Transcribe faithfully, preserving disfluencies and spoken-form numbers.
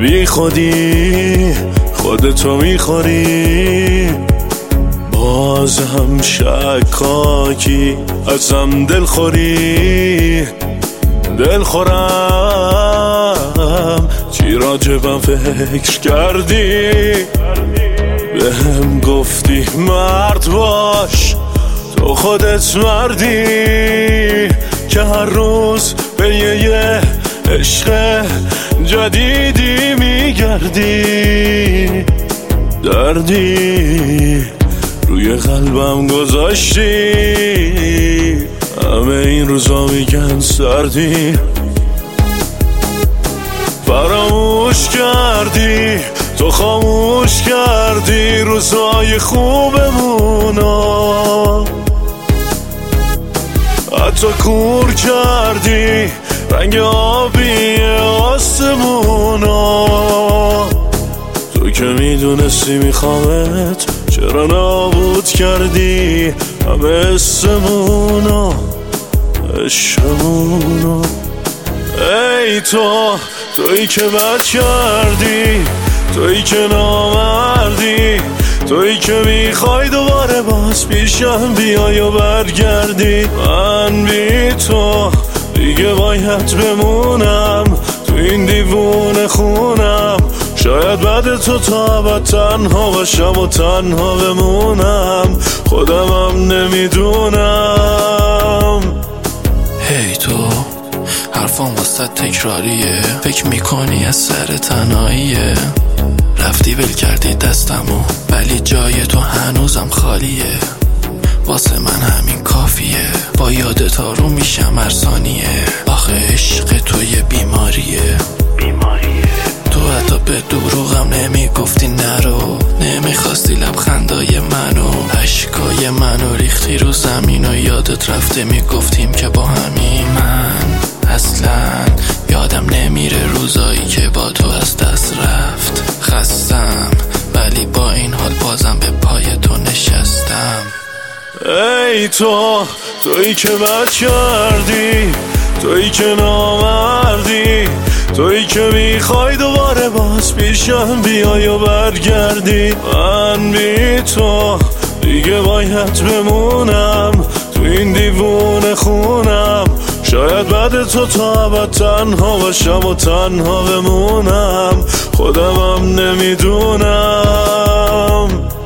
بی خودی خودتو میخوری، باز هم شکاکی ازم دلخوری. دلخورم چی راجبم فکر کردی، بهم گفتی مرد باش، تو خودت مردی که هر روز به یه عشق جدیدی میگردی. دردی روی قلبم گذاشتی، همه این روزا میگن سردی. فراموش کردی، تو خاموش کردی روزای خوبمونو، حتی کور کردی رنگ آبی آسمونو. تو که میدونستی میخوامت، چرا نابود کردی همه اسمونو عشقمونو. ای تو، تویی که بد کردی، تویی که نامردی، تویی که میخوای دوباره باز پیشم بیای و برگردی. من بی تو دیگه باید بمونم تو این دیوونه خونم، شاید بعد تو تا ابد تنها باشم و تنها بمونم، خودمم نمیدونم. هی تو، حرفام واسه تکراریه، فکر میکنی از سر تنهاییه. رفتی ول کردی دستمو، ولی جای تو هنوزم خالیه. واسه من همین کافیه، با یادت آروم میشم هر ثانیه. آخه عشق تو یه بیماریه، بیماریه. تو حتی به دروغم نمیگفتی نرو، نمیخواستی لبخندای منو، اشکای منو ریختی رو زمین و یادت رفته میگفتیم که با همین. من اصلا یادم نمیره روزایی که با تو از دست رفت. خستم ولی با این حال بازم به پای تو نشستم. ای تو، تویی که بد کردی، تویی که نامردی، تویی که میخوای دوباره باز پیشم بیای و برگردی. من بی تو دیگه باید بمونم تو این دیوونه خونم، شاید بعد تو تا ابد تنها باشم و تنها بمونم، خودمم نمیدونم.